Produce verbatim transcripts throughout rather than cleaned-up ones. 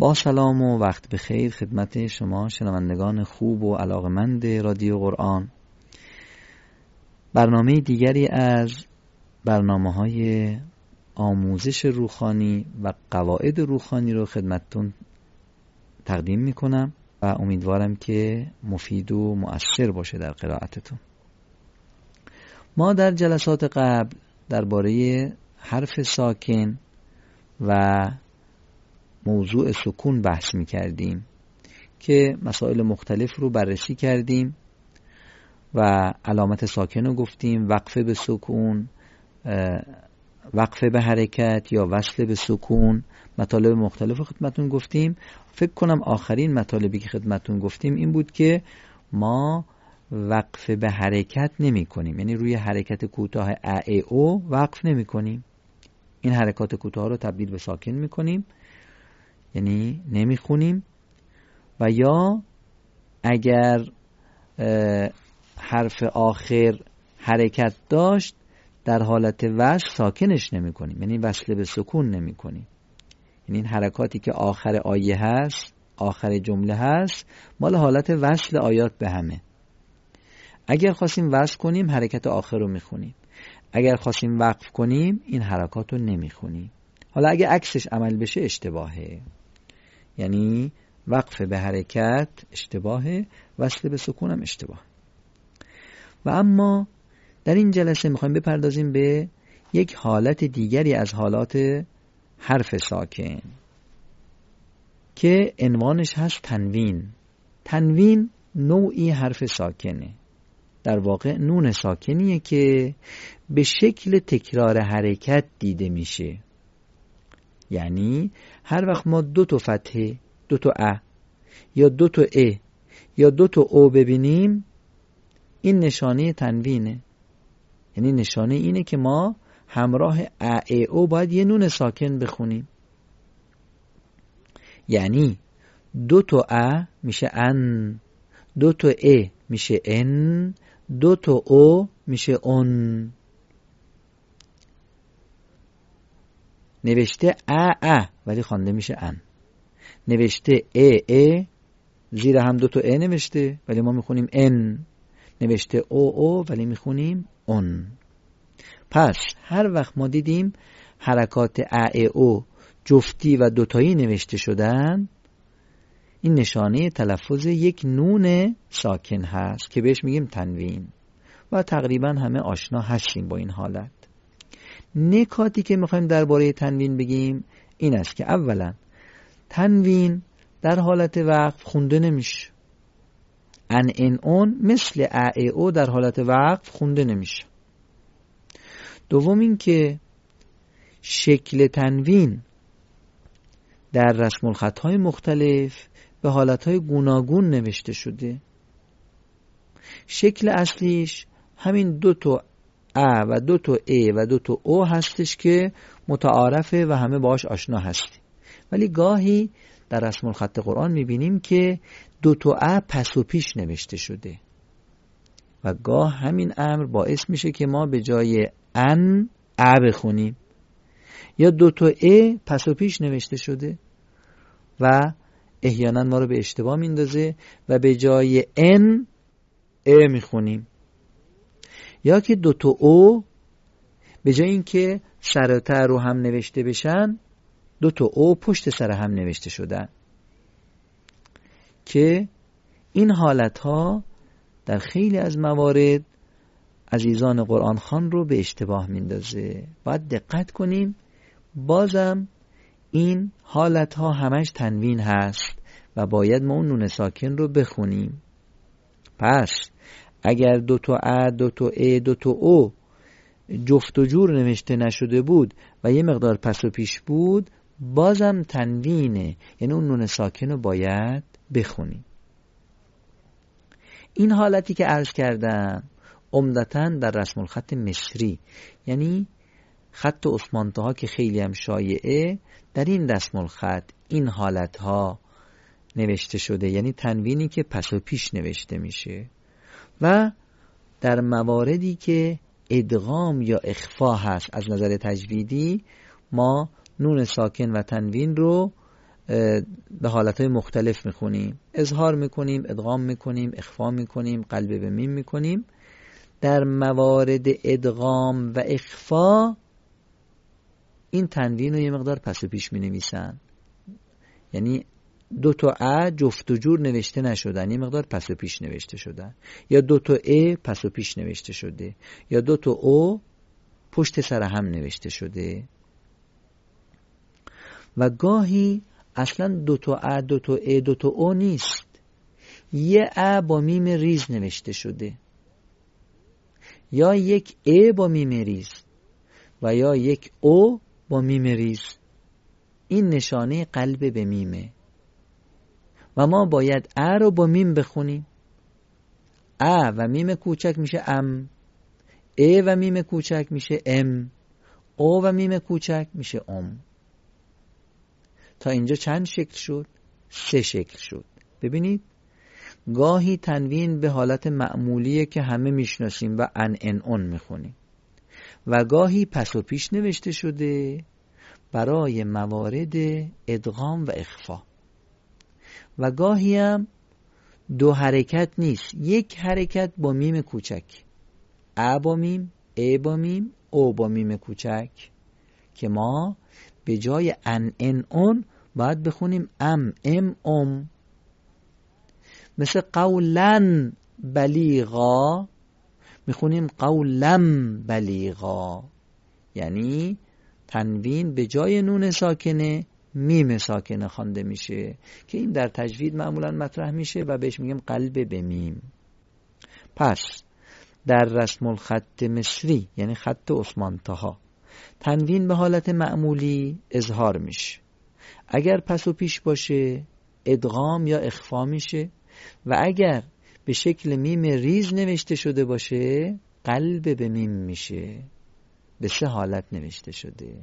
با سلام و وقت بخیر خدمت شما شنوندگان خوب و علاقمند رادیو قرآن. برنامه دیگری از برنامه‌های آموزش روحانی و قواعد روحانی رو خدمتتون تقدیم میکنم و امیدوارم که مفید و مؤثر باشه در قرائتتون. ما در جلسات قبل درباره حرف ساکن و موضوع سکون بحث می کردیم که مسائل مختلف رو بررسی کردیم و علامت ساکن رو گفتیم، وقفه به سکون، وقفه به حرکت یا وصل به سکون، مطالب مختلف رو خدمتون گفتیم. فکر کنم آخرین مطالبی که خدمتون گفتیم این بود که ما وقفه به حرکت نمی کنیم، یعنی روی حرکت کوتاه ا ای او وقف نمی کنیم، این حرکات کوتاه رو تبدیل به ساکن می کنیم، یعنی نمی خونیم. و یا اگر حرف آخر حرکت داشت در حالت وصل ساکنش نمی کنیم، یعنی وصل به سکون نمی کنیم، یعنی این حرکاتی که آخر آیه هست، آخر جمله هست، مال حالت وصل آیات به همه. اگر خواستیم وصل کنیم حرکت آخر رو می خونیم، اگر خواستیم وقف کنیم این حرکات رو نمی خونیم. حالا اگه عکسش عمل بشه اشتباهه، یعنی وقف به حرکت اشتباهه، وصل به سکون هم اشتباه. و اما در این جلسه میخوایم بپردازیم به یک حالت دیگری از حالات حرف ساکن که عنوانش هست تنوین. تنوین نوعی حرف ساکنه، در واقع نون ساکنیه که به شکل تکرار حرکت دیده میشه. یعنی هر وقت ما دو تا فتحه، دو تا ا یا دو تا ا یا دو تا او ببینیم این نشانه تنوینه، یعنی نشانه اینه که ما همراه ا ای او باید یه نون ساکن بخونیم. یعنی دو تا ا میشه ان، دو تا ا میشه ان، دو تا او میشه اون. نوشته ا ا ولی خوانده میشه ان، نوشته ا ا زیر هم دو تا ا نوشته ولی ما میخونیم ان، نوشته او او ولی میخونیم اون. پس هر وقت ما دیدیم حرکات ا ا او جفتی و دوتایی نوشته شدن این نشانه تلفظ یک نون ساکن هست که بهش میگیم تنوین و تقریبا همه آشنا هستیم با این حالت. نکاتی که میخوایم درباره تنوین بگیم این است که اولا تنوین در حالت وقف خونده نمیشه، ان ان اون مثل ا ای او در حالت وقف خونده نمیشه. دوم این که شکل تنوین در رسم الخطهای مختلف به حالتهای گوناگون نوشته شده. شکل اصلیش همین دو تا ا و دو تا ا و دو تا او هستش که متعارفه و همه باش آشنا هستی، ولی گاهی در رسم الخط قرآن میبینیم که دو تا ا پس و پیش نوشته شده و گاه همین امر باعث میشه که ما به جای ان ا بخونیم، یا دو تا ا پس و پیش نوشته شده و احیانا ما رو به اشتباه میندازه و به جای ان ا میخونیم، یا که دو تا او به جای اینکه سر و ته رو هم نوشته بشن دو تا او پشت سر هم نوشته شدن که این حالتها در خیلی از موارد عزیزان قرآن خوان رو به اشتباه میندازه. باید دقت کنیم، بازم این حالتها همش تنوین هست و باید ما اون نون ساکن رو بخونیم. پس اگر دو تا ا، دو تا ا، دو تا او جفت و جور نوشته نشده بود و یه مقدار پس و پیش بود بازم تنوینه، یعنی اون نون ساکن رو باید بخونیم. این حالتی که عرض کردم عمدتاً در رسم الخط مصری، یعنی خط عثمان طه که خیلی هم شایعه، در این رسم الخط این حالتها نوشته شده، یعنی تنوینی که پس و پیش نوشته میشه. و در مواردی که ادغام یا اخفا هست از نظر تجویدی ما نون ساکن و تنوین رو به حالتهای مختلف میخونیم. اظهار میکنیم، ادغام میکنیم، اخفا میکنیم، قلب به میم میکنیم. در موارد ادغام و اخفا این تنوین رو یه مقدار پس و پیش می نویسن، یعنی دو تا ا جفت و جور نوشته نشدن، یه مقدار پس و پیش نوشته شدن، یا دو تا ا پس و پیش نوشته شده، یا دو تا او پشت سر هم نوشته شده. و گاهی اصلا دو تا ا دو تا ا دو تا او نیست، یه ا با میم ریز نوشته شده، یا یک ا با میم ریز و یا یک او با میم ریز. این نشانه قلب به میمه و ما باید ا رو با میم بخونیم. ا و میم کوچک میشه ام، ا و میم کوچک میشه ام، او و میم کوچک میشه ام. تا اینجا چند شکل شد؟ سه شکل شد. ببینید گاهی تنوین به حالت معمولیه که همه میشناسیم و ان ان اون میخونیم، و گاهی پس و پیش نوشته شده برای موارد ادغام و اخفا، و گاهی هم دو حرکت نیست، یک حرکت با میم کوچک، ا با میم، ا با میم، او با میم کوچک، که ما به جای ان ان اون باید بخونیم ام ام ام. مثل قولن بلیغا میخونیم قولم بلیغا، یعنی تنوین به جای نون ساکنه میم ساکنه خوانده میشه که این در تجوید معمولا مطرح میشه و بهش میگیم قلب به میم. پس در رسم الخط مصری یعنی خط عثمان طاها تنوین به حالت معمولی اظهار میشه، اگر پس و پیش باشه ادغام یا اخفا میشه، و اگر به شکل میم ریز نوشته شده باشه قلب به میم میشه. به سه حالت نوشته شده.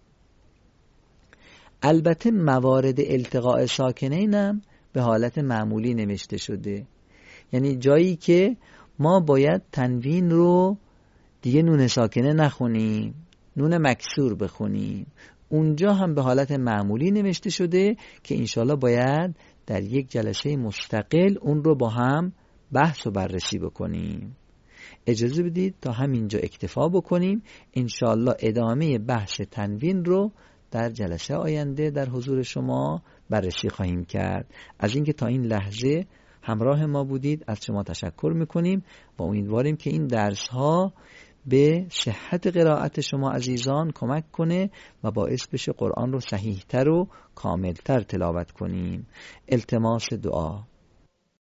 البته موارد التقاء ساکنین هم به حالت معمولی نوشته شده، یعنی جایی که ما باید تنوین رو دیگه نون ساکنه نخونیم، نون مکسور بخونیم، اونجا هم به حالت معمولی نوشته شده که انشالله باید در یک جلسه مستقل اون رو با هم بحث و بررسی بکنیم. اجازه بدید تا همینجا اکتفا بکنیم، انشالله ادامه بحث تنوین رو در جلسه آینده در حضور شما بررسی خواهیم کرد. از اینکه تا این لحظه همراه ما بودید از شما تشکر میکنیم و امیدواریم که این درس ها به صحت قرائت شما عزیزان کمک کنه و باعث بشه قرآن رو صحیحتر و کاملتر تلاوت کنیم. التماس دعا.